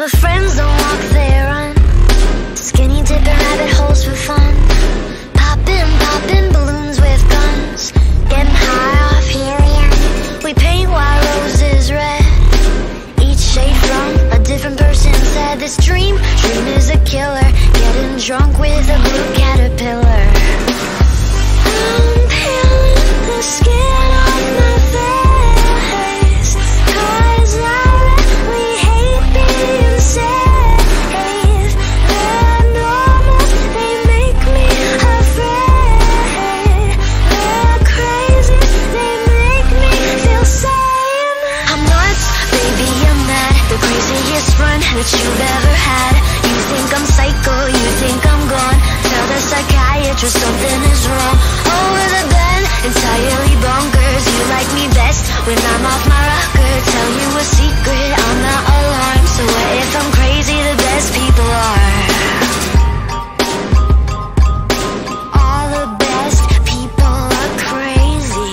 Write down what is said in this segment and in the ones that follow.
my friends don't walk, they run. Skinny dipping rabbit holes for fun. Popping balloons with guns. Getting high off helium. We paint white roses red. Each shade from a different person said this dream is a killer. Getting drunk with a blue caterpillar. I'm peeling the skin off my face, 'cause I really hate being safe. They're normal, they make me afraid. They're crazy, they make me feel sane. I'm nuts, baby, I'm mad. The craziest run that you've ever had. You think I'm psycho, you think I'm gone. Tell the psychiatrist something is wrong. Over the bed, entirely bonkers. You like me best when I'm off my rocker. Tell you a secret, I'm not alarmed. So what if I'm crazy? The best people are. All the best people are crazy.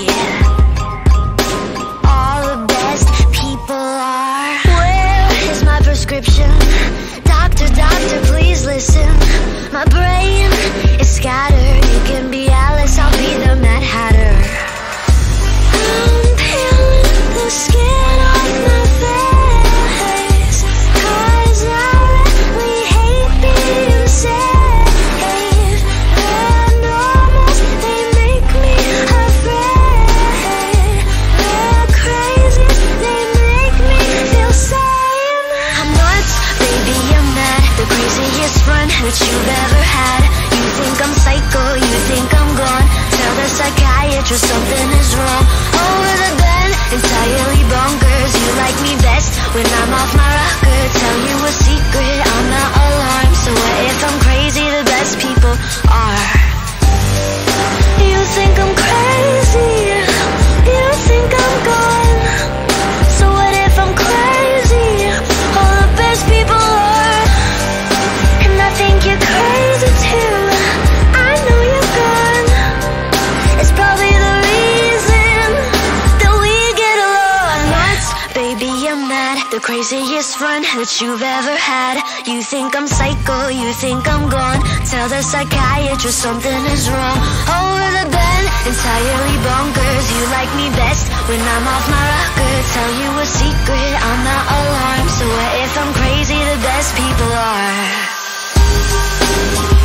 All the best people are. Where is my prescription? Doctor, please listen. My brain is scattered. You can be Alice, I'll be the Mad Hatter. I'm peeling the skin off my face, 'cause I really hate being safe. They're normal, they make me afraid. They're crazy, they make me feel sane. I'm nuts, baby, I'm mad. The craziest run that you've ever had. You think I'm psycho, you think I'm gone. Tell the psychiatrist something is wrong. Over the bed, entirely bonkers. You like me best when I'm off my rocker. Tell you a secret, I'm not alarmed. So what if I'm crazy? The best people are. You think I'm crazy, you think I'm gone. So what if I'm crazy? All the best people are. And I think you're crazy too. I know you're gone. It's probably the reason that we get along. Nuts, baby, I'm mad. The craziest run that you've ever had. You think I'm psycho, you think I'm gone. Tell the psychiatrist something is wrong. Over the bed, entirely bonkers. You like me best when I'm off my rocker. Tell you a secret, I'm not alarmed. So what if I'm crazy? The best people are.